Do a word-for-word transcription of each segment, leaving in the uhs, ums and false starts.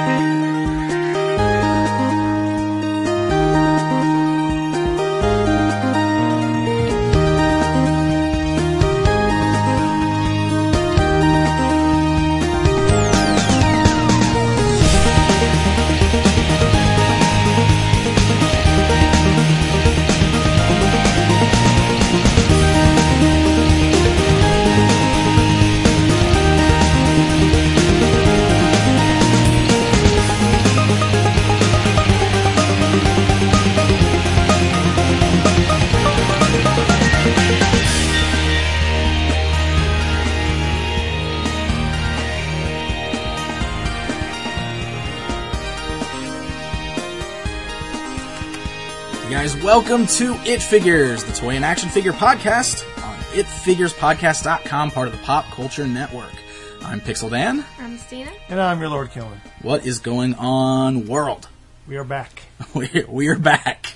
Welcome to It Figures, the toy and action figure podcast on it figures podcast dot com, part of the Pop Culture Network. I'm Pixel Dan. I'm Stina. And I'm your Lord Killen. What is going on, world? We are back. we we are back.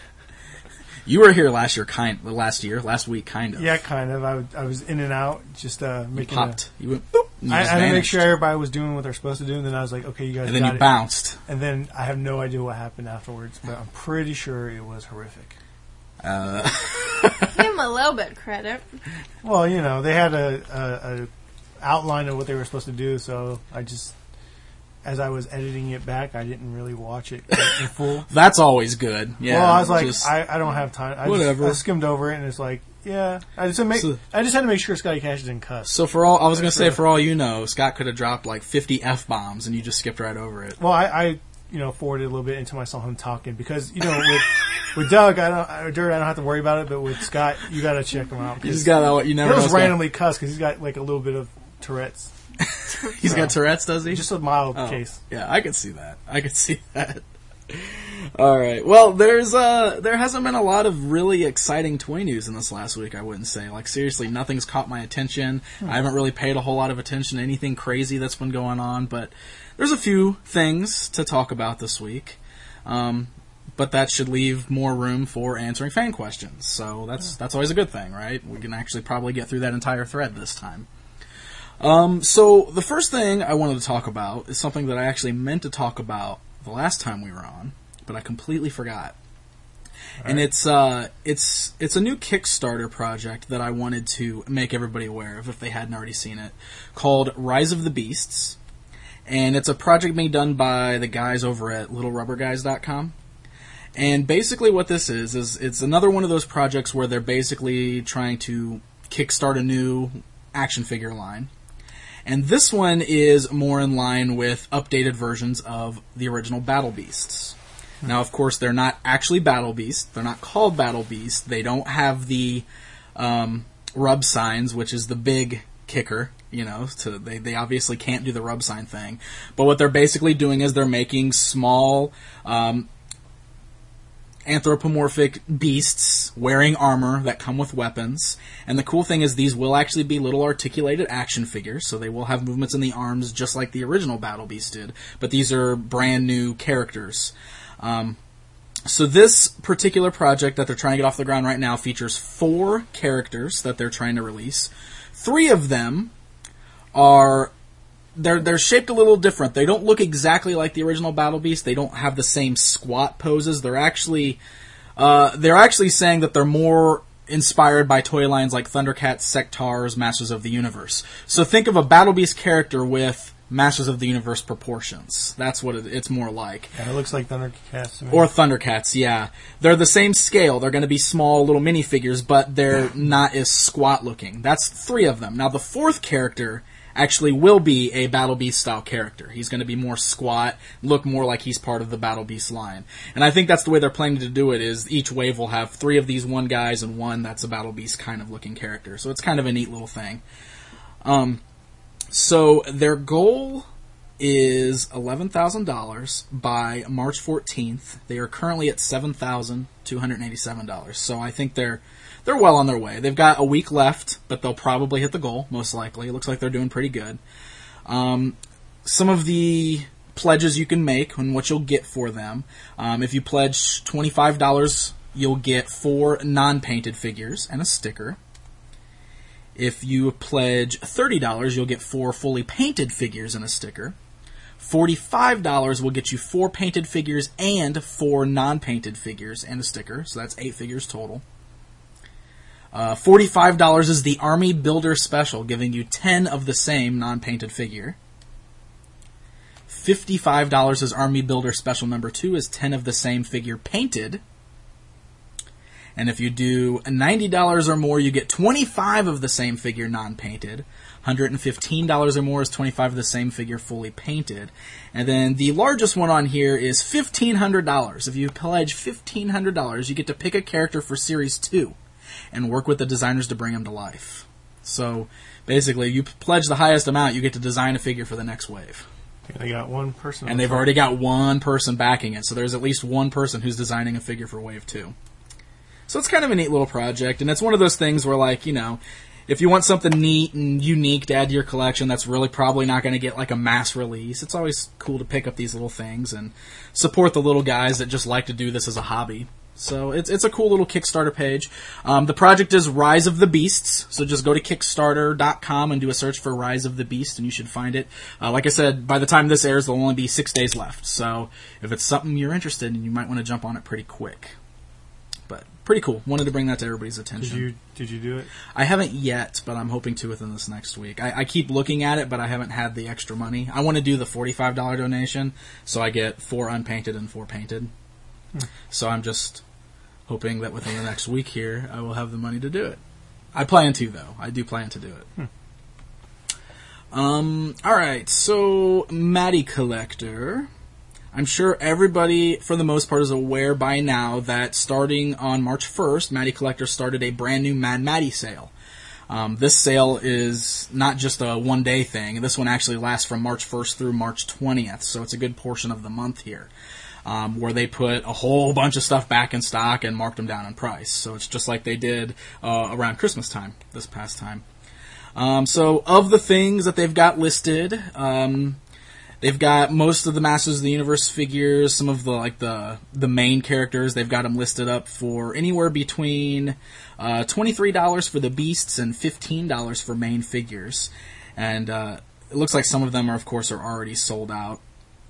You were here last year, kind last year, last week, kind of. Yeah, kind of. I, w- I was in and out, just uh, making. You popped. A, you went. Boop, and you I, just I had to make vanished. sure everybody was doing what they're supposed to do, and then I was like, okay, you guys. And then got you it. bounced. And then I have no idea what happened afterwards, but I'm pretty sure it was horrific. Uh, Give them a little bit of credit. Well, you know, they had a, a, a outline of what they were supposed to do, so I just, as I was editing it back, I didn't really watch it in full. That's always good. Yeah. Well, I was like, just, I, I don't have time. I whatever. Just, I skimmed over it, and it's like, yeah. I just, make, So- I just had to make sure Scotty Cash didn't cuss. So for all, I was going to say, Sure. for all you know, Scott could have dropped like fifty F-bombs and you just skipped right over it. Well, I, I, you know, forwarded a little bit until I saw him talking because, you know, with, with Doug, I don't, or Dirt, I don't have to worry about it, but with Scott, you got to check him out. You just got to, you never He'll know. just randomly cuss because he's got like a little bit of Tourette's. He's so, got Tourette's, does he? Just a mild Oh, case. Yeah, I could see that. I could see that. All right. Well, there's uh, there hasn't been a lot of really exciting toy news in this last week, I wouldn't say. Like, seriously, nothing's caught my attention. Hmm. I haven't really paid a whole lot of attention to anything crazy that's been going on, but there's a few things to talk about this week. Um, but that should leave more room for answering fan questions. So that's that's always a good thing, right? We can actually probably get through that entire thread this time. Um, so the first thing I wanted to talk about is something that I actually meant to talk about the last time we were on, but I completely forgot. All and right. it's uh, it's it's a new Kickstarter project that I wanted to make everybody aware of if they hadn't already seen it, called Rise of the Beasts. And it's a project being done by the guys over at little rubber guys dot com. And basically what this is, is it's another one of those projects where they're basically trying to kickstart a new action figure line. And this one is more in line with updated versions of the original Battle Beasts. Now, of course, they're not actually Battle Beasts. They're not called Battle Beasts. They don't have the um, rub signs, which is the big kicker. You know, to, they, they obviously can't do the rub sign thing. But what they're basically doing is they're making small um, anthropomorphic beasts wearing armor that come with weapons. And the cool thing is these will actually be little articulated action figures, so they will have movements in the arms just like the original Battle Beast did. But these are brand new characters. Um, so this particular project that they're trying to get off the ground right now features four characters that they're trying to release. Three of them are they're they're shaped a little different. They don't look exactly like the original Battle Beast. They don't have the same squat poses. They're actually uh, they're actually saying that they're more inspired by toy lines like Thundercats, Sectaurs, Masters of the Universe. So think of a Battle Beast character with Masters of the Universe proportions. That's what it, it's more like. Yeah, it looks like Thundercats. Or Thundercats, yeah. They're the same scale. They're going to be small little minifigures, but they're not as squat looking. That's three of them. Now the fourth character actually will be a Battle Beast style character. He's going to be more squat, look more like he's part of the Battle Beast line. And I think that's the way they're planning to do it, is each wave will have three of these one guys and one that's a Battle Beast kind of looking character. So it's kind of a neat little thing. Um, so their goal is eleven thousand dollars by March fourteenth. They are currently at seven thousand two hundred eighty-seven dollars. So I think they're They're well on their way. They've got a week left, but they'll probably hit the goal, most likely. It looks like they're doing pretty good. Um, some of the pledges you can make and what you'll get for them. Um, if you pledge twenty-five dollars, you'll get four non-painted figures and a sticker. If you pledge thirty dollars, you'll get four fully painted figures and a sticker. forty-five dollars will get you four painted figures and four non-painted figures and a sticker, so that's eight figures total. Uh, forty-five dollars is the Army Builder Special, giving you ten of the same non-painted figure. fifty-five dollars is Army Builder Special number two, is ten of the same figure painted. And if you do ninety dollars or more, you get twenty-five of the same figure non-painted. one hundred fifteen dollars or more is twenty-five of the same figure fully painted. And then the largest one on here is fifteen hundred dollars. If you pledge fifteen hundred dollars, you get to pick a character for Series two and work with the designers to bring them to life. So basically, you pledge the highest amount, you get to design a figure for the next wave. Yeah, they got one person. And they've already got one person backing it, so there's at least one person who's designing a figure for wave two. So it's kind of a neat little project, and it's one of those things where, like, you know, if you want something neat and unique to add to your collection that's really probably not going to get, like, a mass release, it's always cool to pick up these little things and support the little guys that just like to do this as a hobby. So it's it's a cool little Kickstarter page. Um, the project is Rise of the Beasts, so just go to Kickstarter dot com and do a search for Rise of the Beast, and you should find it. Uh, like I said, by the time this airs, there'll only be six days left. So if it's something you're interested in, you might want to jump on it pretty quick. But pretty cool. Wanted to bring that to everybody's attention. Did you did you do it? I haven't yet, but I'm hoping to within this next week. I, I keep looking at it, but I haven't had the extra money. I want to do the forty-five dollars donation, so I get four unpainted and four painted. Hmm. So I'm just hoping that within the next week here, I will have the money to do it. I plan to, though. I do plan to do it. Hmm. Um. All right. So, Matty Collector. I'm sure everybody, for the most part, is aware by now that starting on March first, Matty Collector started a brand new Mad Matty sale. Um, this sale is not just a one-day thing. This one actually lasts from March first through March twentieth, so it's a good portion of the month here, um, where they put a whole bunch of stuff back in stock and marked them down in price. So it's just like they did uh, around Christmas time, this past time. Um, so of the things that they've got listed, um, they've got most of the Masters of the Universe figures, some of the like the the main characters. They've got them listed up for anywhere between uh, twenty-three dollars for the Beasts and fifteen dollars for main figures. And uh, it looks like some of them, are, of course, are already sold out.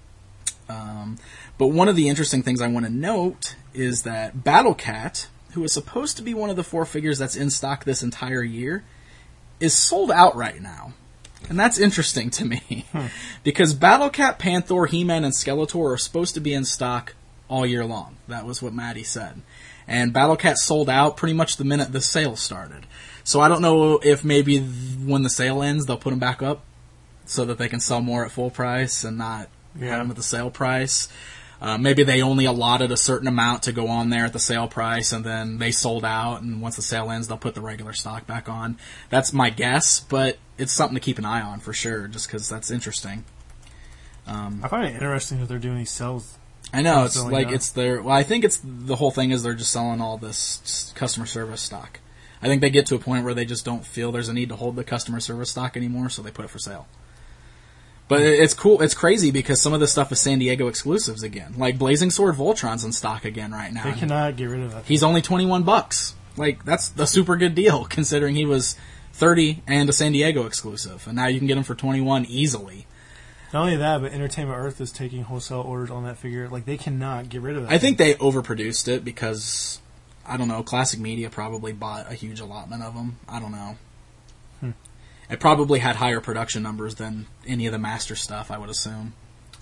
Um, but one of the interesting things I want to note is that Battle Cat, who is supposed to be one of the four figures that's in stock this entire year, is sold out right now. And that's interesting to me, hmm. because Battle Cat, Panther, He-Man, and Skeletor are supposed to be in stock all year long. That was what Matty said. And Battle Cat sold out pretty much the minute the sale started. So I don't know if maybe when the sale ends, they'll put them back up so that they can sell more at full price and not yeah. have them at the sale price. Uh, maybe they only allotted a certain amount to go on there at the sale price, and then they sold out, and once the sale ends, they'll put the regular stock back on. That's my guess, but it's something to keep an eye on for sure, just because that's interesting. Um, I find it interesting that they're doing these sales. I know, it's like out. it's their... Well, I think it's the whole thing is they're just selling all this customer service stock. I think they get to a point where they just don't feel there's a need to hold the customer service stock anymore, so they put it for sale. But it's cool. It's crazy because some of this stuff is San Diego exclusives again. Like Blazing Sword Voltron's in stock again right now. They cannot get rid of that. He's only twenty-one bucks. Like that's a super good deal considering he was thirty and a San Diego exclusive, and now you can get him for twenty-one easily. Not only that, but Entertainment Earth is taking wholesale orders on that figure. Like they cannot get rid of that. I think they overproduced it because I don't know. Classic Media probably bought a huge allotment of them. I don't know. Hmm. It probably had higher production numbers than any of the Master stuff, I would assume.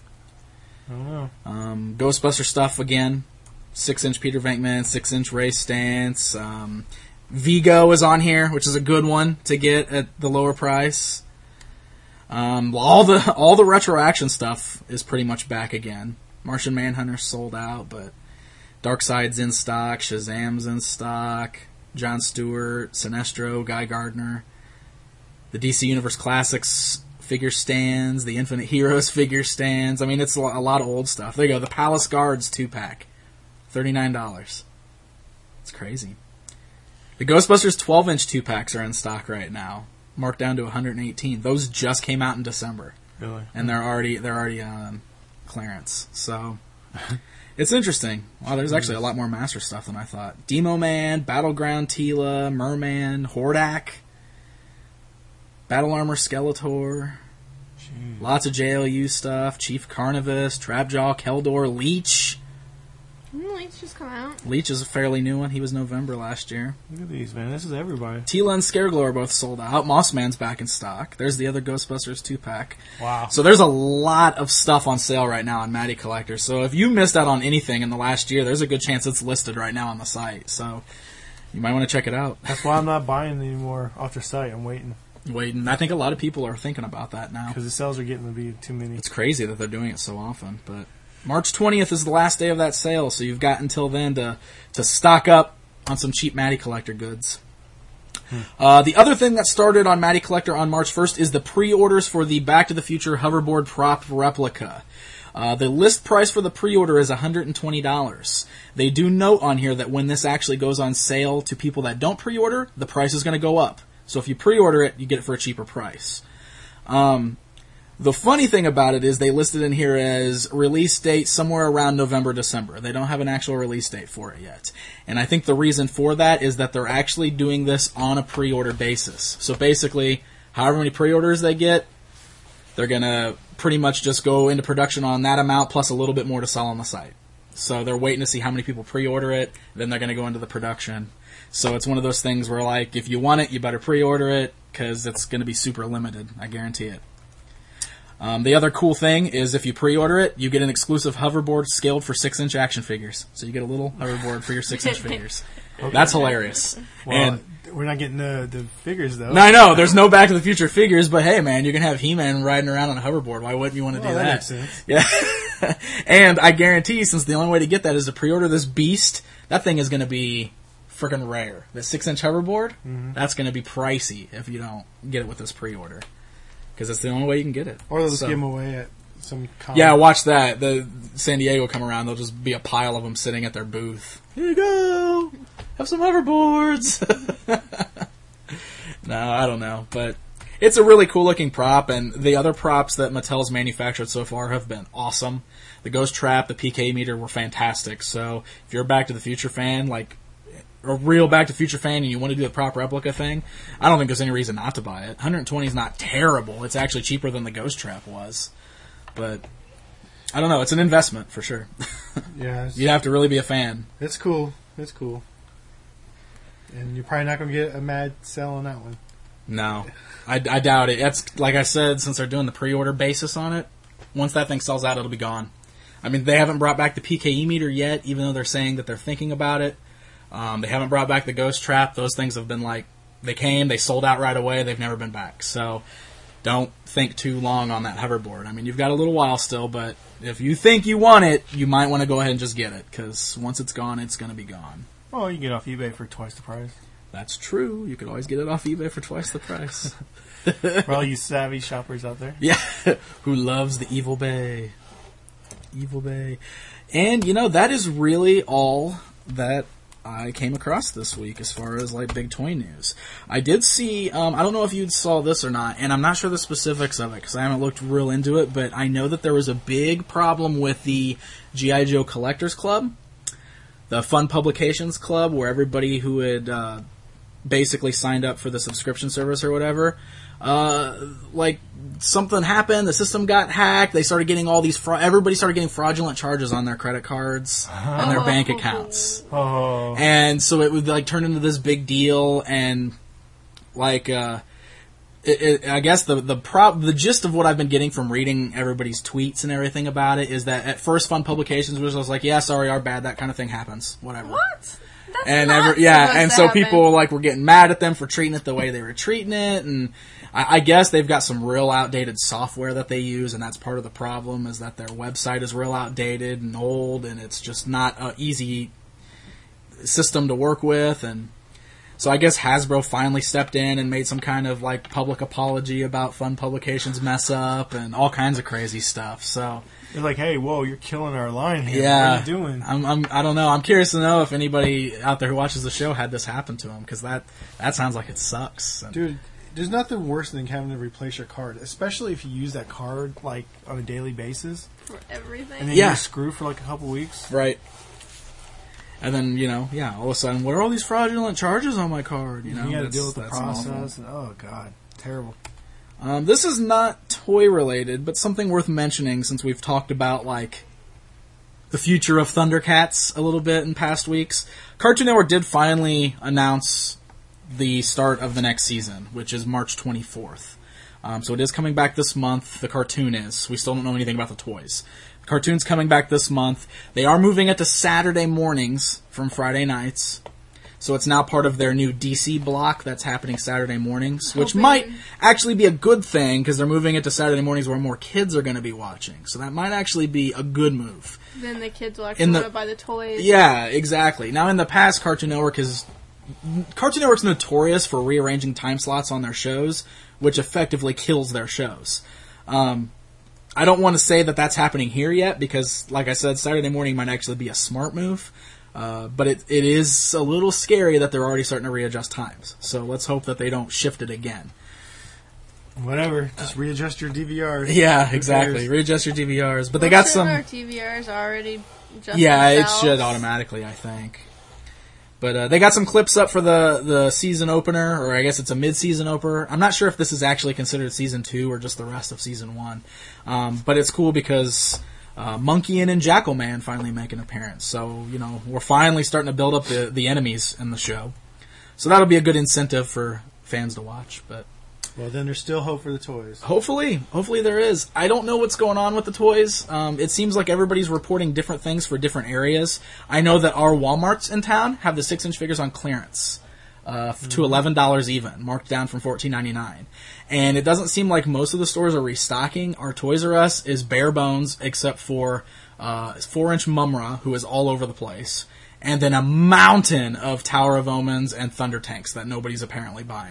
I don't know. Um, Ghostbuster stuff, again. six-inch Peter Venkman, six-inch Ray Stantz. Um, Vigo is on here, which is a good one to get at the lower price. Um, all the all the retro action stuff is pretty much back again. Martian Manhunter sold out, but Darkseid's in stock, Shazam's in stock, John Stewart, Sinestro, Guy Gardner. The D C Universe Classics figure stands, the Infinite Heroes figure stands. I mean, it's a lot of old stuff. There you go. The Palace Guards two-pack. thirty-nine dollars. It's crazy. The Ghostbusters twelve-inch two-packs are in stock right now. Marked down to one hundred eighteen dollars. Those just came out in December. Really? And they're already they're already on clearance. So, it's interesting. Wow, there's actually a lot more Master stuff than I thought. Demo Man, Battleground Tila, Merman, Hordak. Battle Armor Skeletor. Jeez. Lots of J L U stuff. Chief Carnivus, Trapjaw, Keldor, Leech. Didn't Leech just come out? Leech is a fairly new one. He was November last year. Look at these, man. This is everybody. Tila and Scareglow are both sold out. Mossman's back in stock. There's the other Ghostbusters two-pack. Wow. So there's a lot of stuff on sale right now on Matty Collector. So if you missed out on anything in the last year, there's a good chance it's listed right now on the site. So you might want to check it out. That's why I'm not buying anymore off their site. I'm waiting. Waiting. I think a lot of people are thinking about that now. Because the sales are getting to be too many. It's crazy that they're doing it so often. But March twentieth is the last day of that sale, so you've got until then to, to stock up on some cheap Matty Collector goods. Hmm. Uh, the other thing that started on Matty Collector on March first is the pre-orders for the Back to the Future hoverboard prop replica. Uh, the list price for the pre-order is one hundred twenty dollars. They do note on here that when this actually goes on sale to people that don't pre-order, the price is going to go up. So if you pre-order it, you get it for a cheaper price. Um, the funny thing about it is they listed in here as release date somewhere around November, December. They don't have an actual release date for it yet. And I think the reason for that is that they're actually doing this on a pre-order basis. So basically, however many pre-orders they get, they're going to pretty much just go into production on that amount plus a little bit more to sell on the site. So they're waiting to see how many people pre-order it, then they're going to go into the production. So it's one of those things where, like, if you want it, you better pre-order it, because it's going to be super limited. I guarantee it. Um, the other cool thing is if you pre-order it, you get an exclusive hoverboard scaled for six inch action figures. So you get a little hoverboard for your six inch figures. Okay. That's hilarious. Well, and we're not getting the, the figures, though. No, I know. There's no Back to the Future figures, but hey, man, you can have He-Man riding around on a hoverboard. Why wouldn't you want to well, do that? that? Makes sense. Yeah. And I guarantee, since the only way to get that is to pre-order this beast, that thing is going to be freaking rare. The six inch hoverboard, mm-hmm. that's going to be pricey if you don't get it with this pre-order. Because it's the only way you can get it. Or they'll just so, give them away at some con. Yeah, watch that. The San Diego come around, there'll just be a pile of them sitting at their booth. Here you go! Have some hoverboards! No, I don't know. But it's a really cool looking prop, and the other props that Mattel's manufactured so far have been awesome. The Ghost Trap, the P K meter were fantastic. So if you're a Back to the Future fan, like a real Back to the Future fan, and you want to do the prop replica thing, I don't think there's any reason not to buy it. one hundred twenty is not terrible. It's actually cheaper than the Ghost Trap was. But I don't know. It's an investment for sure. Yeah, you have to really be a fan. It's cool. It's cool. And you're probably not going to get a mad sell on that one. No, I, I doubt it. That's like I said, since they're doing the pre-order basis on it, once that thing sells out, it'll be gone. I mean, they haven't brought back the P K E meter yet, even though they're saying that they're thinking about it. Um, they haven't brought back the Ghost Trap. Those things have been like, they came, they sold out right away, they've never been back. So don't think too long on that hoverboard. I mean, you've got a little while still, but if you think you want it, you might want to go ahead and just get it, because once it's gone, it's going to be gone. Oh, you can get it off eBay for twice the price. That's true. You could always get it off eBay for twice the price. For all you savvy shoppers out there. Yeah. Who loves the Evil Bay. Evil Bay. And, you know, that is really all that I came across this week as far as, like, big toy news. I did see, um, I don't know if you saw this or not, and I'm not sure the specifics of it because I haven't looked real into it, but I know that there was a big problem with the G I. Joe Collectors Club, the Fun Publications Club, where everybody who had uh, basically signed up for the subscription service or whatever, uh, like, something happened, the system got hacked, they started getting all these, fra- everybody started getting fraudulent charges on their credit cards and their bank accounts. Oh. And so it would, like, turn into this big deal, and, like, uh, it, it, I guess the, the prob- the gist of what I've been getting from reading everybody's tweets and everything about it is that at first Fun Publications was just like, yeah, sorry, our bad, that kind of thing happens, whatever. What? That's and not every, yeah, supposed and to so happen. people like were getting mad at them for treating it the way they were treating it, and I, I guess they've got some real outdated software that they use, and that's part of the problem is that their website is real outdated and old, and it's just not an easy system to work with, and so I guess Hasbro finally stepped in and made some kind of like public apology about Fun Publications mess up and all kinds of crazy stuff. So. They're like, hey, whoa, you're killing our line here. Yeah, what are you doing? I'm, I'm, I don't know. I'm curious to know if anybody out there who watches the show had this happen to them, because that, that sounds like it sucks. And dude, there's nothing worse than having to replace your card, especially if you use that card like on a daily basis. For everything. And then yeah. you're screwed for like a couple weeks. Right. And then, you know, yeah, all of a sudden, what are all these fraudulent charges on my card? You know, you got to deal with the that's process. And, oh, God. Terrible. Um, this is not toy related, but something worth mentioning since we've talked about, like, the future of Thundercats a little bit in past weeks. Cartoon Network did finally announce the start of the next season, which is March twenty-fourth. Um, so it is coming back this month. The cartoon is. We still don't know anything about the toys. The cartoon's coming back this month. They are moving it to Saturday mornings from Friday nights. So it's now part of their new D C block that's happening Saturday mornings, which Hoping. might actually be a good thing because they're moving it to Saturday mornings where more kids are going to be watching. So that might actually be a good move. Then the kids will actually In the- want to buy the toys. Yeah, exactly. Now, in the past, Cartoon Network is Cartoon Network's notorious for rearranging time slots on their shows, which effectively kills their shows. Um, I don't want to say that that's happening here yet because, like I said, Saturday morning might actually be a smart move. Uh, but it it is a little scary that they're already starting to readjust times. So let's hope that they don't shift it again. Whatever. Just readjust your D V Rs. Yeah, exactly. cares? Readjust your D V Rs. But they Well, got shouldn't some... Our T V Rs already adjust Yeah, it themselves? should automatically, I think. But uh, they got some clips up for the, the season opener, or I guess it's a mid-season opener. I'm not sure if this is actually considered season two or just the rest of season one. Um, but it's cool because uh, Monkey-In and Jackalman finally make an appearance. So, you know, we're finally starting to build up the, the enemies in the show. So that'll be a good incentive for fans to watch, but... Well, then there's still hope for the toys. Hopefully. Hopefully there is. I don't know what's going on with the toys. Um, it seems like everybody's reporting different things for different areas. I know that our Walmarts in town have the six-inch figures on clearance uh, mm-hmm. to eleven dollars even, marked down from fourteen ninety-nine. And it doesn't seem like most of the stores are restocking. Our Toys R Us is bare bones except for uh, four-inch Mumra, who is all over the place, and then a mountain of Tower of Omens and Thunder Tanks that nobody's apparently buying.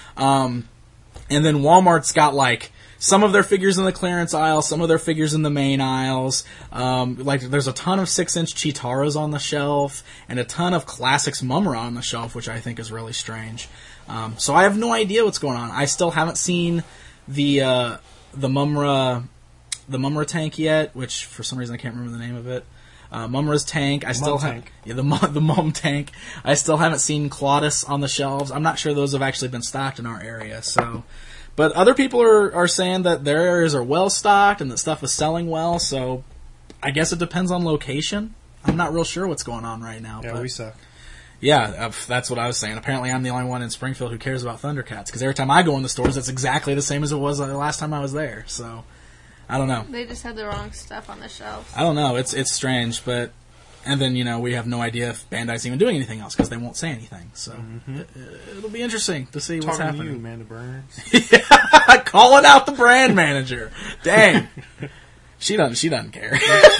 Um... And then Walmart's got, like, some of their figures in the clearance aisle, some of their figures in the main aisles. Um, like, there's a ton of six-inch Cheetaras on the shelf, and a ton of Classics Mumra on the shelf, which I think is really strange. Um, so I have no idea what's going on. I still haven't seen the uh, the Mumra the Mumra tank yet, which, for some reason, I can't remember the name of it. Uh, Mumra's tank. I still have yeah the Mum, the Mum tank. I still haven't seen Claudus on the shelves. I'm not sure those have actually been stocked in our area. So, but other people are are saying that their areas are well stocked and that stuff is selling well. So, I guess it depends on location. I'm not real sure what's going on right now. Yeah, but we suck. Yeah, uh, that's what I was saying. Apparently, I'm the only one in Springfield who cares about Thundercats because every time I go in the stores, it's exactly the same as it was the last time I was there. So. I don't know. They just had the wrong stuff on the shelves. I don't know. It's it's strange, but and then you know we have no idea if Bandai's even doing anything else because they won't say anything. So mm-hmm. it, it'll be interesting to see what's Talking happening. to you, Amanda Burns. Yeah, calling out the brand manager. Dang, she doesn't. She doesn't care.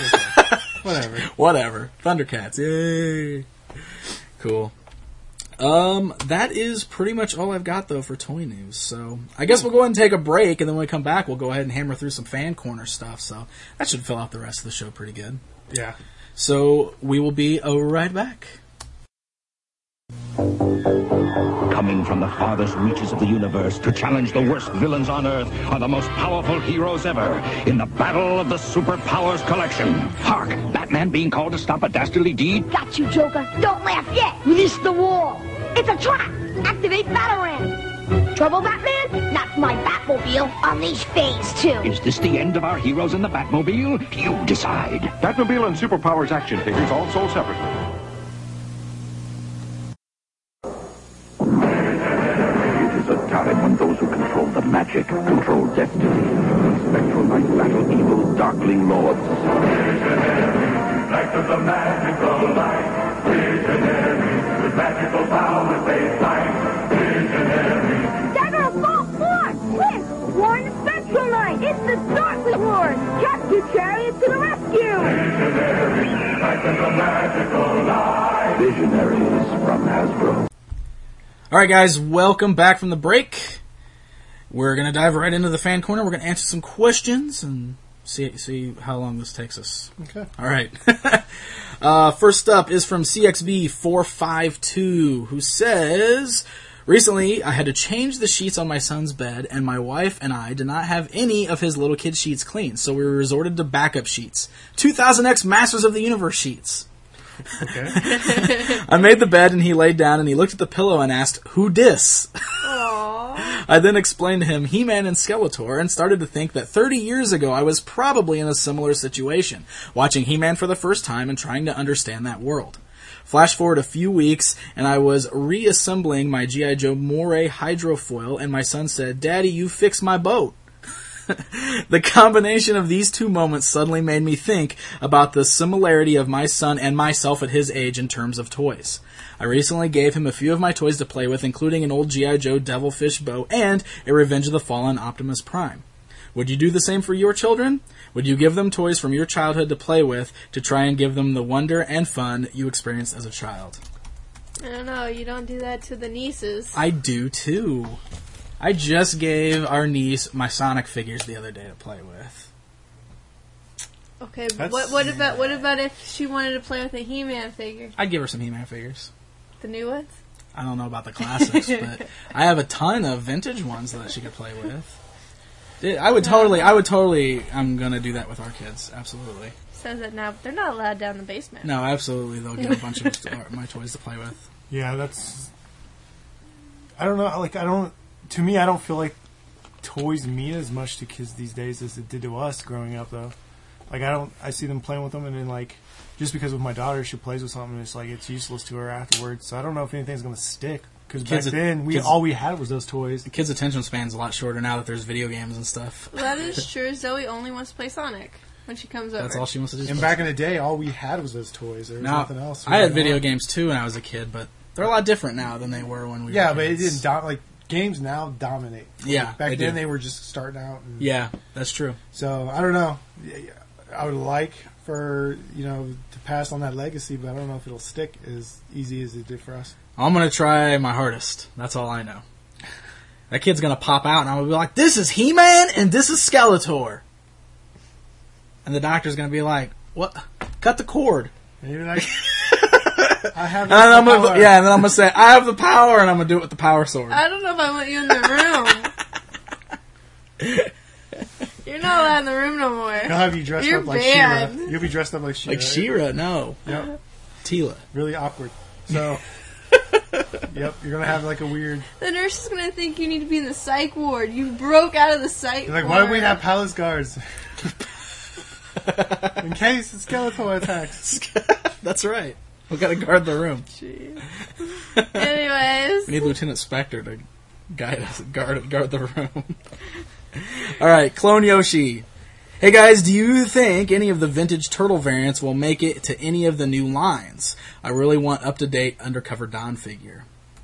Whatever. Whatever. Thundercats. Yay. Cool. Um, that is pretty much all I've got, though, for toy news. So, I guess we'll go ahead and take a break, and then when we come back, we'll go ahead and hammer through some fan corner stuff. So, that should fill out the rest of the show pretty good. Yeah. So, we will be uh, right back. Coming from the farthest reaches of the universe to challenge the worst villains on Earth are the most powerful heroes ever in the Battle of the Superpowers Collection. Hark! Batman being called to stop a dastardly deed? Got you, Joker. Don't laugh yet. Release the wall. It's a trap. Activate Batarang. Trouble, Batman? Not my Batmobile. Unleash Phase two. Is this the end of our heroes in the Batmobile? You decide. Batmobile and Superpowers action figures all sold separately. Time when those who control the magic control destiny. Spectral Knight battle evil darkling lords. Knights of the magical light, visionaries with magical powers they fight. Visionaries. Dagger, fall forward! Quick! Warn the Spectral Knight! It's the Darkling Lord! Capture Chariot to the rescue! Visionaries, Knights of the magical light. Visionaries from Hasbro. Alright guys, welcome back from the break. We're going to dive right into the fan corner. We're going to answer some questions and see see how long this takes us. Okay. Alright. uh, first up is from C X B four five two, who says, recently I had to change the sheets on my son's bed, and my wife and I did not have any of his little kid sheets clean, so we resorted to backup sheets. two thousand X Masters of the Universe sheets. Okay. I made the bed and he laid down and he looked at the pillow and asked, "Who dis?" Aww. I then explained to him He-Man and Skeletor and started to think that thirty years ago I was probably in a similar situation, watching He-Man for the first time and trying to understand that world. Flash forward a few weeks, and I was reassembling my G I. Joe Moray hydrofoil, and my son said, "Daddy, you fixed my boat." The combination of these two moments suddenly made me think about the similarity of my son and myself at his age in terms of toys. I recently gave him a few of my toys to play with, including an old G I. Joe Devilfish bow and a Revenge of the Fallen Optimus Prime. Would you do the same for your children? Would you give them toys from your childhood to play with to try and give them the wonder and fun you experienced as a child? I don't know. You don't do that to the nieces. I do too. I just gave our niece my Sonic figures the other day to play with. Okay, but That's- what, what about what about if she wanted to play with a He-Man figure? I'd give her some He-Man figures. The new ones? I don't know about the classics, but I have a ton of vintage ones that she could play with. I would totally, I would totally, I'm gonna do that with our kids, absolutely. Says that now, but they're not allowed down the basement. No, absolutely, they'll get a bunch of my toys to play with. Yeah, that's. I don't know. Like, I don't. To me, I don't feel like toys mean as much to kids these days as it did to us growing up, though. Like, I don't. I see them playing with them, and then like, just because with my daughter, she plays with something, it's like it's useless to her afterwards. So I don't know if anything's gonna stick. Because back Kids- then, we kids- all we had was those toys. The kids' attention span's a lot shorter now that there's video games and stuff. Well, that is true. Zoe only wants to play Sonic when she comes over. That's all she wants to do. is And play. back in the day, all we had was those toys. There was Now, nothing else. I had video games too when I was a kid, but they're a lot different now than they were when we Yeah, were but it kids. didn't. Do- like games now dominate. Yeah, Like, back they then do. they were just starting out. And, Yeah, that's true. So I don't know. I would like for you know to pass on that legacy, but I don't know if it'll stick as easy as it did for us. I'm gonna try my hardest. That's all I know. That kid's gonna pop out and I'm gonna be like, "This is He-Man and this is Skeletor," and the doctor's gonna be like, "What? Cut the cord." Maybe like I have. And then I'm the gonna, power. yeah, and then I'm gonna say, "I have the power," and I'm gonna do it with the power sword. I don't know if I want you in the room. You're not allowed in the room no more. They'll have you dressed You're up like banned. She-Ra. You'll be dressed up like She-Ra. Like She-Ra, no, Yep. Tila. Really awkward. So. Yep, you're gonna have like a weird. The nurse is gonna think you need to be in the psych ward. You broke out of the psych You're like, ward. why do we have palace guards? In case the Skeletor attacks. That's right. We gotta guard the room. Jeez. Anyways. We need Lieutenant Spectre to guide us, guard guard the room. All right, Clone Yoshi. Hey guys, do you think any of the vintage turtle variants will make it to any of the new lines? I really want up-to-date Undercover Don figure.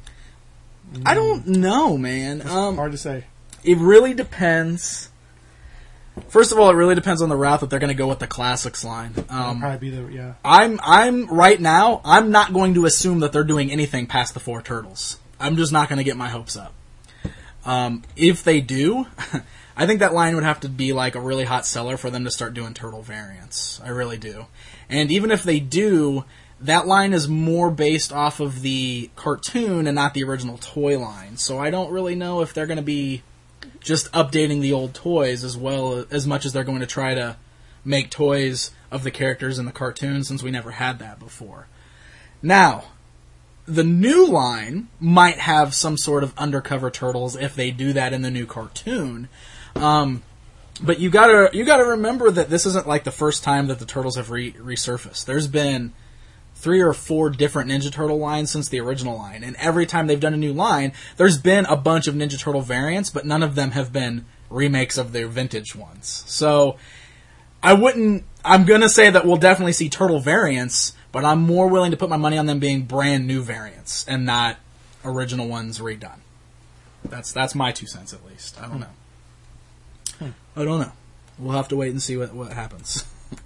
I don't know, man. Um, Hard to say. it really depends. First of all, it really depends on the route that they're going to go with the classics line. Um, Probably be the yeah. I'm I'm right now. I'm not going to assume that they're doing anything past the four turtles. I'm just not going to get my hopes up. Um, if they do, I think that line would have to be like a really hot seller for them to start doing turtle variants. I really do. And even if they do, that line is more based off of the cartoon and not the original toy line. So I don't really know if they're going to be just updating the old toys as well as much as they're going to try to make toys of the characters in the cartoon, since we never had that before. Now, the new line might have some sort of undercover turtles if they do that in the new cartoon. Um, but you gotta you gotta remember that this isn't like the first time that the turtles have re- resurfaced. There's been three or four different Ninja Turtle lines since the original line, and every time they've done a new line, there's been a bunch of Ninja Turtle variants, but none of them have been remakes of their vintage ones. So I wouldn't. I'm gonna say that we'll definitely see turtle variants, but I'm more willing to put my money on them being brand new variants and not original ones redone. That's that's my two cents at least. I don't know. Hmm. I don't know. We'll have to wait and see what what happens.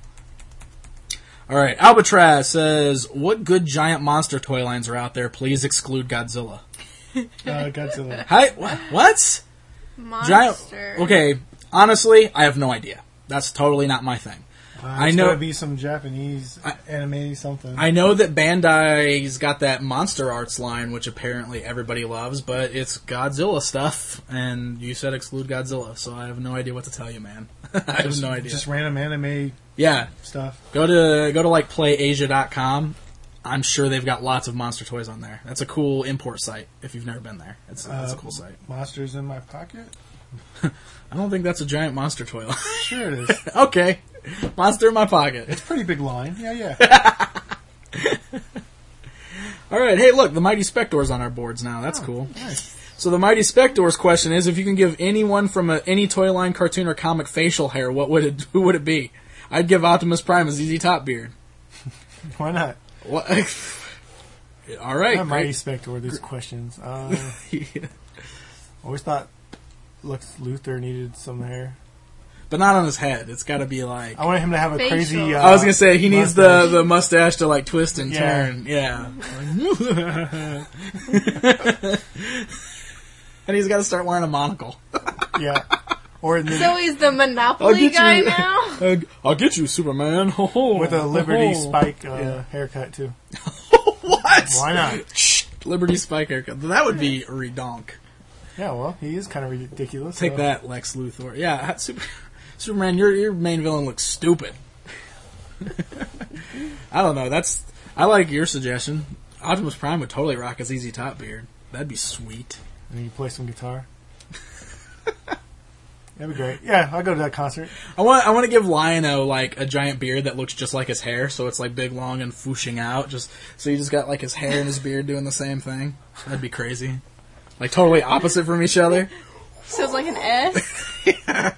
All right, Albatraz says, "What good giant monster toy lines are out there? Please exclude Godzilla." Uh, Godzilla. Hi, wh- what? Monster. Giant. Okay, honestly, I have no idea. That's totally not my thing. Uh, I it's know- gotta be some Japanese I- anime something. I know that Bandai's got that Monster Arts line, which apparently everybody loves, but it's Godzilla stuff, and you said exclude Godzilla, so I have no idea what to tell you, man. I have no idea. Just random anime Yeah, stuff. go to go to like play asia dot com. I'm sure they've got lots of Monster toys on there. That's a cool import site if you've never been there. It's, uh, it's a cool site. Monsters in my pocket? I don't think that's a giant Monster toy line. Sure it is. Okay. Monster in my pocket. It's a pretty big line. Yeah, yeah. All right. Hey, look, the Mighty Spector's on our boards now. That's Oh, cool. Nice. So the Mighty Spector's question is, if you can give anyone from a, any toy line, cartoon, or comic facial hair, what would it? Who would it be? I'd give Optimus Prime a Z Z Top beard. Why not? What? All right. I'm great. Mighty Spector. These questions. Uh, Yeah. always thought Lex Luthor needed some hair. But not on his head. It's got to be like. I wanted him to have a Facial. crazy. Uh, I was gonna say he needs the, mustache. the mustache to like twist and Yeah. turn. Yeah. And he's got to start wearing a monocle. Yeah. Or in the, So he's the I'll Monopoly get guy you. now? Uh, I'll get you, Superman. Ho, ho, with a Liberty ho, ho. Spike uh, Yeah. haircut too. What? Why not? Shh, Liberty Spike haircut. That would be redonk. Yeah, well, he is kind of ridiculous. Take so. that, Lex Luthor. Yeah, Super, Superman, your your main villain looks stupid. I don't know. That's I like your suggestion. Optimus Prime would totally rock a Z Z Top beard. That'd be sweet. And you play some guitar. That'd be great. Yeah, I'll go to that concert. I want I want to give Lion-O like a giant beard that looks just like his hair, so it's like big, long, and fooshing out. Just so you just got like his hair and his beard doing the same thing. That'd be crazy. Like totally opposite from each other. So it's like an S?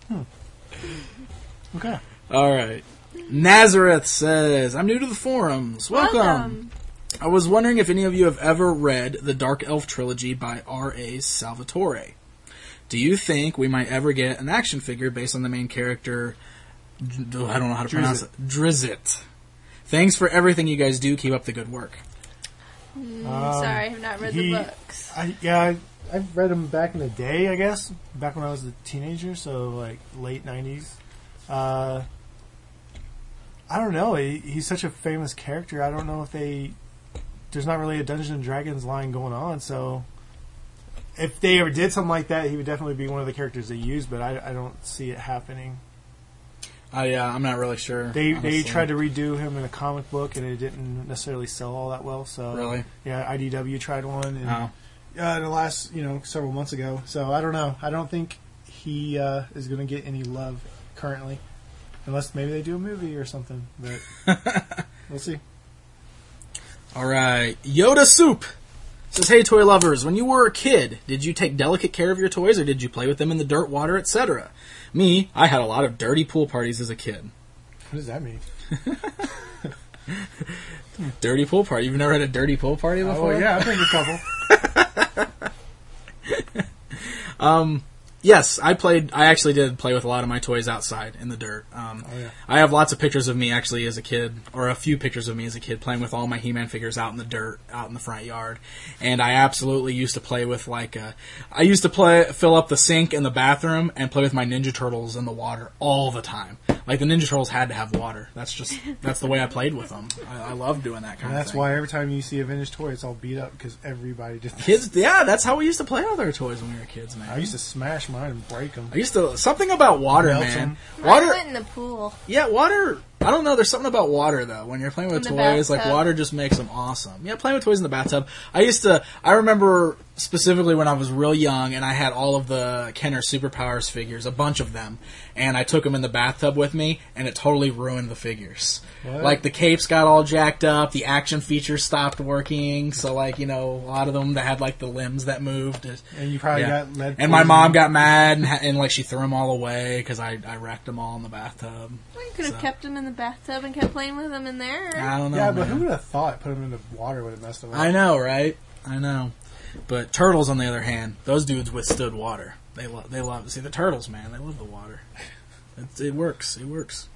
Okay. All right. Nazareth says, "I'm new to the forums. Welcome. Welcome. I was wondering if any of you have ever read the Dark Elf trilogy by R A Salvatore. Do you think we might ever get an action figure based on the main character? I don't know how to pronounce it. Drizzt. Thanks for everything you guys do. Keep up the good work." Mm, Um, sorry, I have not read he- the books. I, yeah, I, I've read him back in the day, I guess. Back when I was a teenager, so like late nineties. Uh, I don't know. He, he's such a famous character. I don't know if they... There's not really a Dungeons and Dragons line going on, so... If they ever did something like that, he would definitely be one of the characters they use, but I, I don't see it happening. I, uh, I'm not really sure. They they honestly. tried to redo him in a comic book, and it didn't necessarily sell all that well. So Really? yeah, I D W tried one, and Oh. uh, the last you know several months ago. So I don't know. I don't think he uh, is going to get any love currently, unless maybe they do a movie or something. But we'll see. All right. Yoda Soup says, "Hey, toy lovers, when you were a kid, did you take delicate care of your toys, or did you play with them in the dirt, water, et cetera? Me, I had a lot of dirty pool parties as a kid." What does that mean? Dirty pool party? You've never had a dirty pool party before? Oh yeah, I've been to a couple. Um, yes, I played. I actually did play with a lot of my toys outside in the dirt. Um, Oh, yeah. I have lots of pictures of me actually as a kid, or a few pictures of me as a kid playing with all my He-Man figures out in the dirt, out in the front yard. And I absolutely used to play with like, uh, I used to play fill up the sink in the bathroom and play with my Ninja Turtles in the water all the time. Like the Ninja Turtles had to have water. That's just that's the way I played with them. I, I love doing that kind And of that's thing. why every time you see a vintage toy, it's all beat up because everybody just. Kids, yeah, that's how we used to play with our toys when we were kids, man. I used to smash mine and break them. I used to something about water, Melt man. them. I Water, went in the pool. yeah, water. I don't know. There's something about water though. When you're playing with In the toys, like bathtub. water just makes them awesome. Yeah, playing with toys in the bathtub. I used to. I remember specifically when I was real young, and I had all of the Kenner Superpowers figures, a bunch of them, and I took them in the bathtub with me, and it totally ruined the figures. What? Like the capes got all jacked up, the action features stopped working. So like you know, a lot of them that had like the limbs that moved. it- And you probably yeah. got lead. And my poisoning. mom got mad and, ha- and like she threw them all away because I, I wrecked them all in the bathtub. Well, you could have So- kept him in the bathtub and kept playing with him in there. I don't know. Yeah, but man. who would have thought putting them in the water would have messed them up? I know, right? I know. But turtles, on the other hand, those dudes withstood water. They love. They love. See the turtles, man. They love the water. It, it works. It works.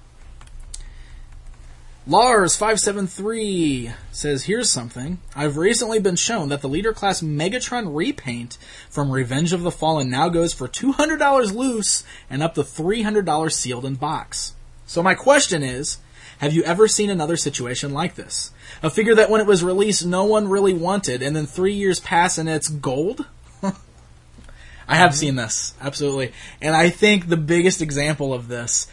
Lars five seven three says, "Here's something. I've recently been shown that the Leader Class Megatron repaint from Revenge of the Fallen now goes for two hundred dollars loose and up to three hundred dollars sealed in box. So my question is, have you ever seen another situation like this? A figure that when it was released no one really wanted, and then three years pass and it's gold?" I have seen this, absolutely. And I think the biggest example of this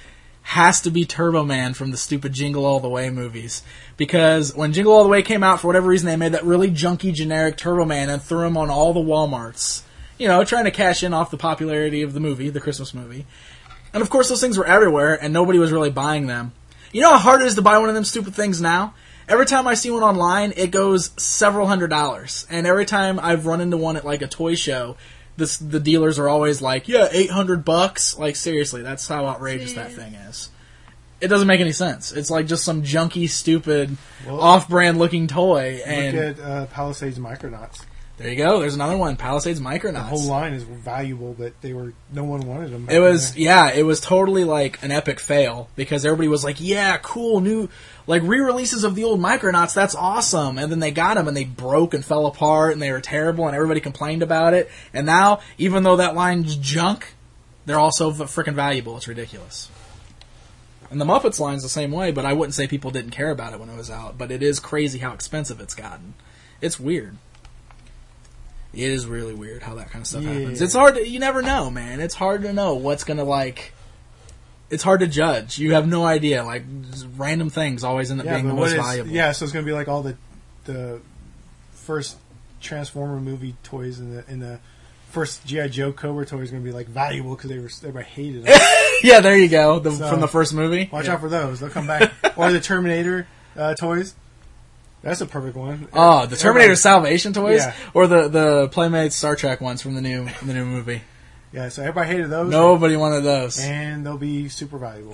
has to be Turbo Man from the stupid Jingle All the Way movies. Because when Jingle All the Way came out, for whatever reason, they made that really junky, generic Turbo Man and threw him on all the Walmarts. You know, trying to cash in off the popularity of the movie, the Christmas movie. And of course, those things were everywhere, and nobody was really buying them. You know how hard it is to buy one of them stupid things now? Every time I see one online, it goes several hundred dollars. And every time I've run into one at, like, a toy show, this, the dealers are always like, yeah, eight hundred bucks. Like, seriously, that's how outrageous Jeez. that thing is. It doesn't make any sense. It's like just some junky, stupid, Well, off-brand looking toy. And Look at uh, Palisades Micronauts. there you go. There's another one. Palisades The Micronauts. whole line is valuable, but they were no one wanted them. It was, yeah, it was totally like an epic fail because everybody was like, yeah, cool, new, like re-releases of the old Micronauts, that's awesome. And then they got them and they broke and fell apart and they were terrible and everybody complained about it. And now, even though that line's junk, they're also freaking valuable. It's ridiculous. And the Muppets line's the same way, but I wouldn't say people didn't care about it when it was out. But it is crazy how expensive it's gotten. It's weird. It is really weird how that kind of stuff Yeah. happens. It's hard to, you never know, man. It's hard to know what's gonna, like, it's hard to judge. You have no idea. Like, just random things always end up yeah, being but the what most is- valuable. Yeah, so it's going to be like all the the first Transformer movie toys and the in the first G I. Joe Cobra toys going to be like valuable because they were everybody hated them. Yeah, there you go. The, So, from the first movie. Watch Yeah. out for those; they'll come back. Or the Terminator uh, toys. That's a perfect one. Oh, the Terminator Everybody- Salvation toys, Yeah. or the the Playmates Star Trek ones from the new the new movie. Yeah, so everybody hated those. Nobody wanted those. And they'll be super valuable.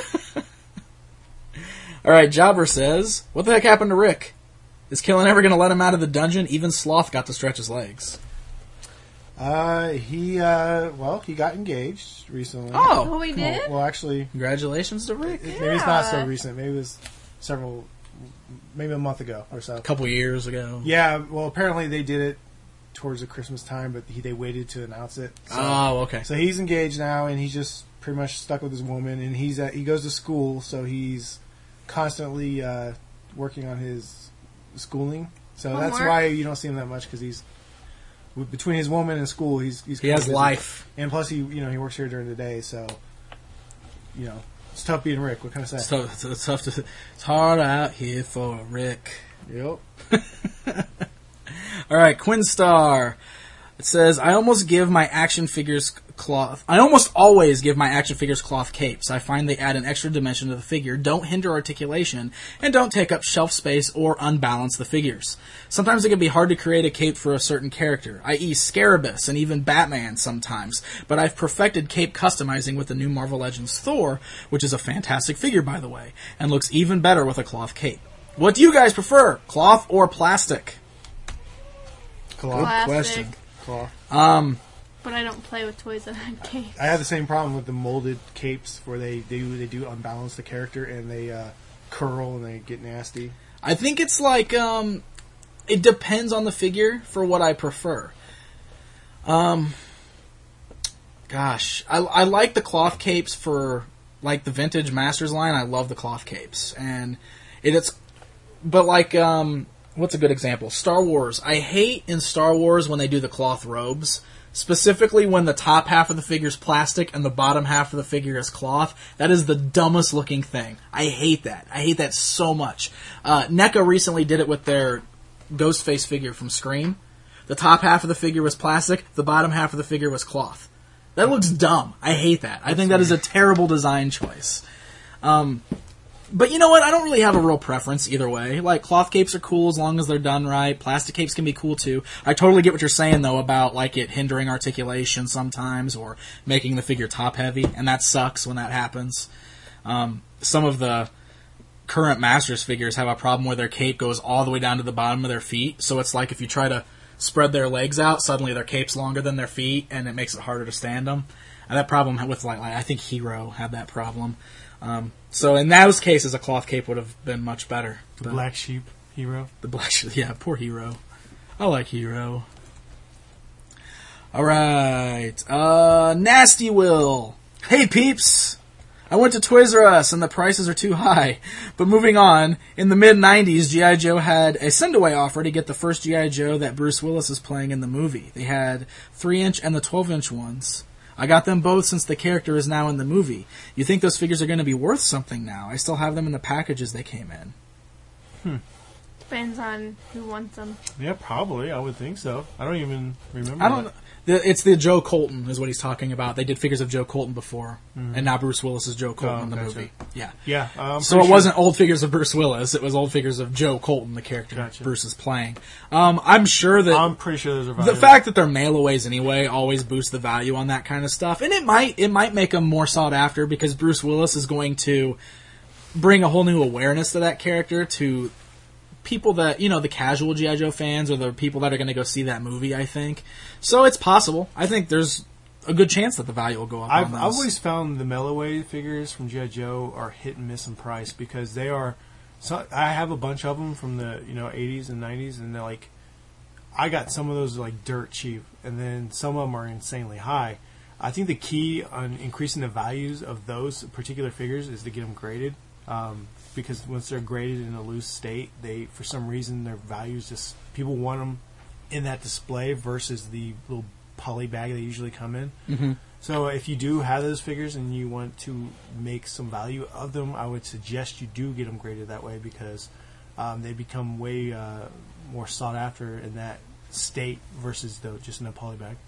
All right, Jobber says, "What the heck happened to Rick? Is Killen ever going to let him out of the dungeon? Even Sloth got to stretch his legs." uh, he, uh, well, he got engaged recently. Oh, Oh, we Well, did? well, actually, congratulations to Rick! it, maybe it's not so Yeah. recent. Maybe it was several, maybe a month ago or so. A couple years ago. Yeah, well, apparently they did it towards the Christmas time, but he, they waited to announce it. So, Oh, okay. so he's engaged now, and he's just pretty much stuck with his woman, and he's at, he goes to school, so he's constantly uh, working on his schooling. So that's Homework. why you don't see him that much because he's w- between his woman and school. He's, he's He kinda has busy. life. and plus he you know he works here during the day, so you know it's tough being Rick. What can I say? It's tough, it's tough to. It's hard out here for Rick. Yep. All right, Quinn Star. It says, I almost give my action figures cloth. I almost always give my action figures cloth capes. I find they add an extra dimension to the figure, don't hinder articulation, and don't take up shelf space or unbalance the figures. Sometimes it can be hard to create a cape for a certain character, that is. Scarabus and even Batman sometimes, but I've perfected cape customizing with the new Marvel Legends Thor, which is a fantastic figure, by the way, and looks even better with a cloth cape. What do you guys prefer, cloth or plastic? Cloth. Plastic. question. Cloth. Um... But I don't play with toys that have capes. I have the same problem with the molded capes where they do they do unbalance the character and they uh, curl and they get nasty. I think it's like, um, it depends on the figure for what I prefer. Um, gosh, I, I like the cloth capes for, like, the vintage Masters line. I love the cloth capes. And it, it's, but like, um, what's a good example? Star Wars. I hate in Star Wars when they do the cloth robes. Specifically when the top half of the figure is plastic and the bottom half of the figure is cloth. That is the dumbest looking thing. I hate that. I hate that so much. Uh, NECA recently did it with their Ghostface figure from Scream. The top half of the figure was plastic, the bottom half of the figure was cloth. That looks dumb. I hate that. I think that is a terrible design choice. Um, but you know what? I don't really have a real preference either way. Like, cloth capes are cool as long as they're done right. Plastic capes can be cool too. I totally get what you're saying though about like it hindering articulation sometimes or making the figure top heavy, and that sucks when that happens. Um, some of the current Masters figures have a problem where their cape goes all the way down to the bottom of their feet, so it's like if you try to spread their legs out, suddenly their cape's longer than their feet, and it makes it harder to stand them. And that problem with, like, I think Hero had that problem. Um, so in those cases, a cloth cape would have been much better. The But black sheep hero. the black, sh- yeah, poor Hero. I like Hero. All right, uh, Nasty Will. Hey peeps, I went to Toys R Us and the prices are too high. But moving on, in the mid nineties, G I. Joe had a send-away offer to get the first G I. Joe that Bruce Willis is playing in the movie. They had three inch and the twelve inch ones. I got them both since the character is now in the movie. You think those figures are going to be worth something now? I still have them in the packages they came in. Hmm. Depends on who wants them. Yeah, probably. I would think so. I don't even remember. I don't that. know. The, it's the Joe Colton is what he's talking about. They did figures of Joe Colton before, Mhm. and now Bruce Willis is Joe Colton Oh, in the gotcha. movie. Yeah. Yeah. I'm So pretty it sure- wasn't old figures of Bruce Willis. It was old figures of Joe Colton, the character Gotcha. Bruce is playing. Um, I'm sure that I'm pretty sure those are the valuable. fact that they're mailaways anyway always boosts the value on that kind of stuff, and it might it might make them more sought after because Bruce Willis is going to bring a whole new awareness to that character to people that, you know, the casual G I. Joe fans or the people that are going to go see that movie, I think. So it's possible. I think there's a good chance that the value will go up I've, on I've those. always found the Melloway figures from G I. Joe are hit and miss in price because they are. So I have a bunch of them from the you know eighties and nineties, and they're like, I got some of those like dirt cheap, and then some of them are insanely high. I think the key on increasing the values of those particular figures is to get them graded, um, because once they're graded in a loose state, they for some reason their values just people want them in that display versus the little poly bag they usually come in. Mm-hmm. So if you do have those figures and you want to make some value of them, I would suggest you do get them graded that way because um, they become way uh, more sought after in that state versus the, just in a poly bag.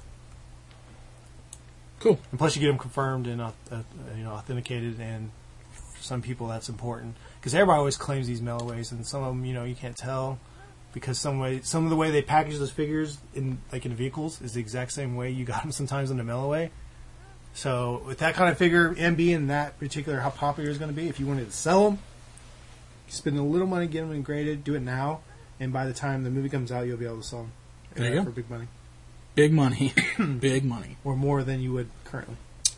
Cool. And plus, you get them confirmed and uh, uh, you know authenticated, and for some people that's important because everybody always claims these Melloways, and some of them you know you can't tell because some way some of the way they package those figures in like in vehicles is the exact same way you got them sometimes in the Melloway. So with that kind of figure and being that particular how popular it's going to be, if you wanted to sell them, spend a little money, get them graded, do it now, and by the time the movie comes out, you'll be able to sell them There you go. for big money Big money. Big money. or more than you would currently.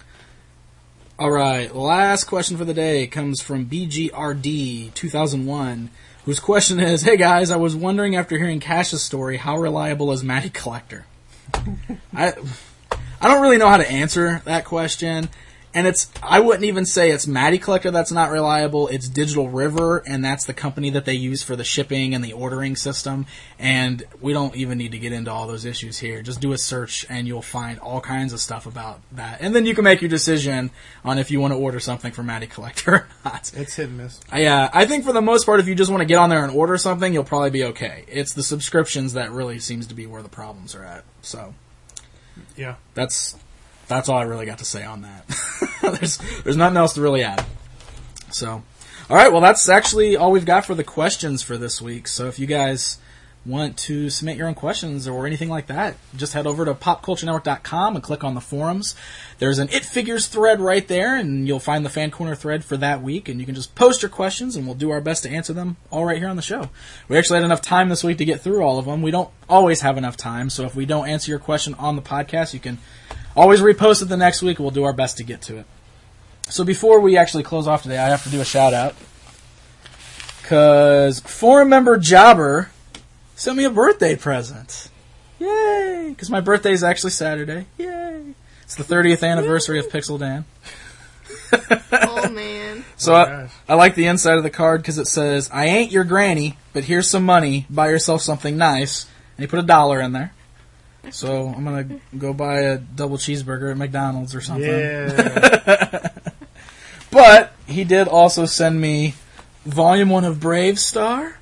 All right, last question for the day comes from B G R D two thousand one, whose question is, hey guys, I was wondering after hearing Cash's story, how reliable is Matty Collector? I I don't really know how to answer that question, and it's I wouldn't even say it's Matty Collector that's not reliable, it's Digital River, and that's the company that they use for the shipping and the ordering system, and we don't even need to get into all those issues here. Just do a search and you'll find all kinds of stuff about that, and then you can make your decision on if you want to order something from Matty Collector or not. It's hit and miss. Yeah, I think for the most part, if you just want to get on there and order something, you'll probably be okay. It's the subscriptions that really seems to be where the problems are at, so... Yeah. That's that's all I really got to say on that. there's there's nothing else to really add. So, all right, well that's actually all we've got for the questions for this week. So if you guys want to submit your own questions or anything like that, just head over to pop culture network dot com and click on the forums. There's an It Figures thread right there, and you'll find the Fan Corner thread for that week, and you can just post your questions, and we'll do our best to answer them all right here on the show. We actually had enough time this week to get through all of them. We don't always have enough time, so if we don't answer your question on the podcast, you can always repost it the next week, and we'll do our best to get to it. So before we actually close off today, I have to do a shout-out, because forum member Jobber sent me a birthday present. Yay! Because my birthday is actually Saturday. Yay! It's the thirtieth anniversary of Pixel Dan. Oh, man. So Oh, I, gosh. I like the inside of the card because it says, I ain't your granny, but here's some money. Buy yourself something nice. And he put a dollar in there. So I'm going to go buy a double cheeseburger at McDonald's or something. Yeah. But he did also send me Volume one of Brave Star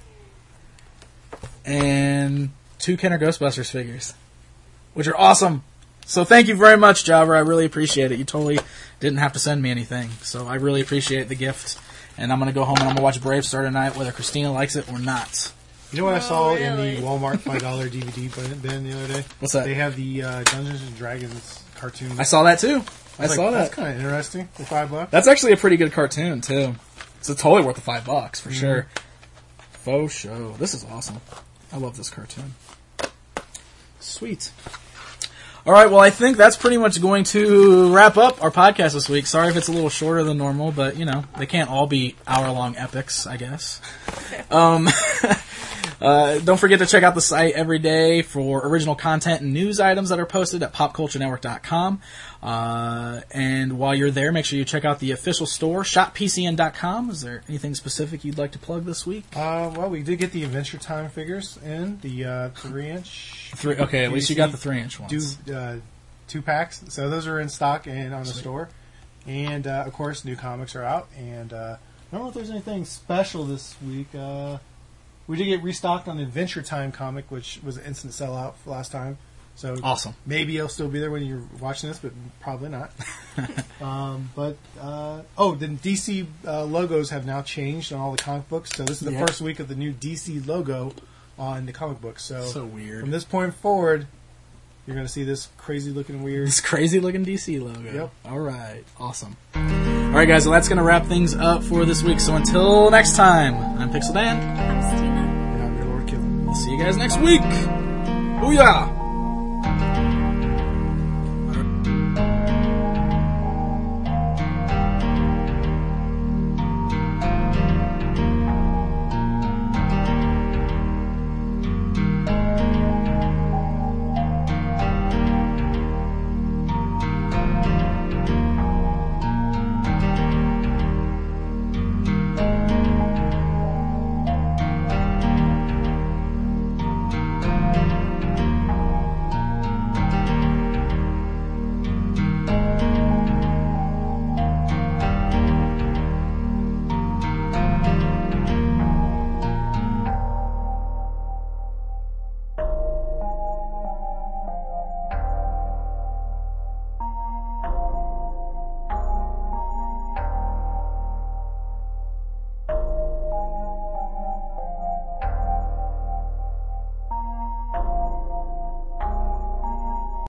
and two Kenner Ghostbusters figures, which are awesome. So thank you very much, Jabber. I really appreciate it. You totally didn't have to send me anything. So I really appreciate the gift. And I'm going to go home and I'm going to watch Brave Star tonight, whether Christina likes it or not. You know what I Oh, saw in really? the Walmart five dollar D V D bin the other day? What's that? They have the uh, Dungeons and Dragons cartoon. I saw that too. I, I was saw like, that. That's kind of interesting for five bucks. That's actually a pretty good cartoon too. It's totally worth the five bucks for sure. Faux show. This is awesome. I love this cartoon. Sweet. All right, well, I think that's pretty much going to wrap up our podcast this week. Sorry if it's a little shorter than normal, but, you know, they can't all be hour-long epics, I guess. um, uh, don't forget to check out the site every day for original content and news items that are posted at pop culture network dot com. Uh, and while you're there, make sure you check out the official store, shop p c n dot com. Is there anything specific you'd like to plug this week? Uh, well, we did get the Adventure Time figures in, the uh, three inch. Three, okay, at least you got the three-inch ones. Do, uh, two packs. So those are in stock and on the store. And, uh, of course, new comics are out. And uh, I don't know if there's anything special this week. Uh, we did get restocked on the Adventure Time comic, which was an instant sellout last time. So Awesome. Maybe it'll still be there when you're watching this, but probably not. um, but, uh, oh, the D C uh, logos have now changed on all the comic books. So this is the Yeah. first week of the new D C logo on the comic books. So, So weird. from this point forward, you're going to see this crazy looking weird. This crazy looking D C logo. Yep. All right. Awesome. All right, guys. Well, that's going to wrap things up for this week. So until next time, I'm Pixel Dan. I'm Stina. And I'm your Lord Killer. We'll see you guys next week. Booyah!